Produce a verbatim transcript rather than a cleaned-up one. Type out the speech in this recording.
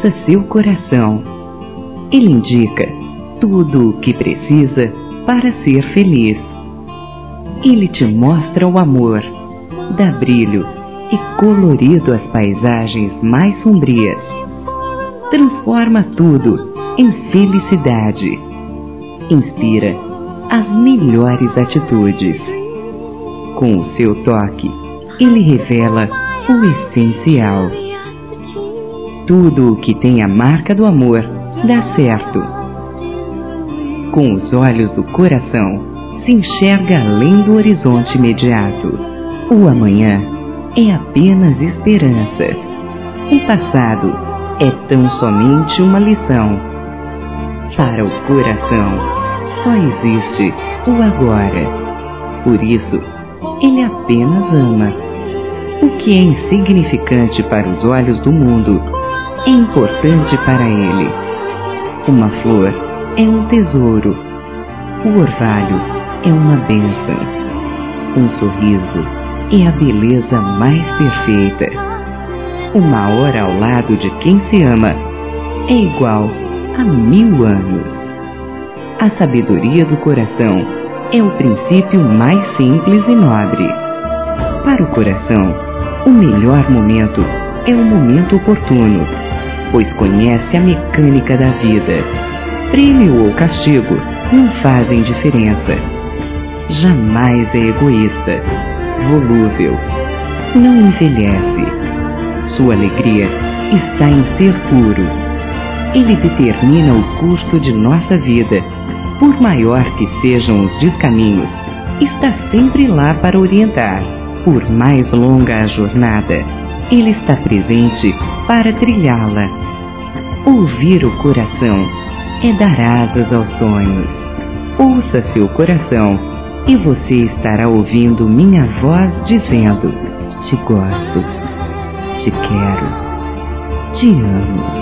Ouça seu coração. Ele indica tudo o que precisa para ser feliz. Ele te mostra o amor, dá brilho e colorido às paisagens mais sombrias. Transforma tudo em felicidade. Inspira as melhores atitudes. Com o seu toque, ele revela o essencial. Tudo o que tem a marca do amor dá certo. Com os olhos do coração, se enxerga além do horizonte imediato. O amanhã é apenas esperança. O passado é tão somente uma lição. Para o coração, só existe o agora. Por isso, ele apenas ama. O que é insignificante para os olhos do mundo é importante para ele. Uma flor é um tesouro. O orvalho é uma bênção. Um sorriso é a beleza mais perfeita. Uma hora ao lado de quem se ama é igual a mil anos. A sabedoria do coração é o princípio mais simples e nobre. Para o coração, o melhor momento é o momento oportuno, pois conhece a mecânica da vida. Prêmio ou castigo não fazem diferença. Jamais é egoísta, volúvel, não envelhece. Sua alegria está em ser puro. Ele determina o curso de nossa vida. Por maior que sejam os descaminhos, está sempre lá para orientar. Por mais longa a jornada, ele está presente para trilhá-la. Ouvir o coração é dar asas aos sonhos. Ouça seu coração e você estará ouvindo minha voz dizendo: te gosto, te quero, te amo.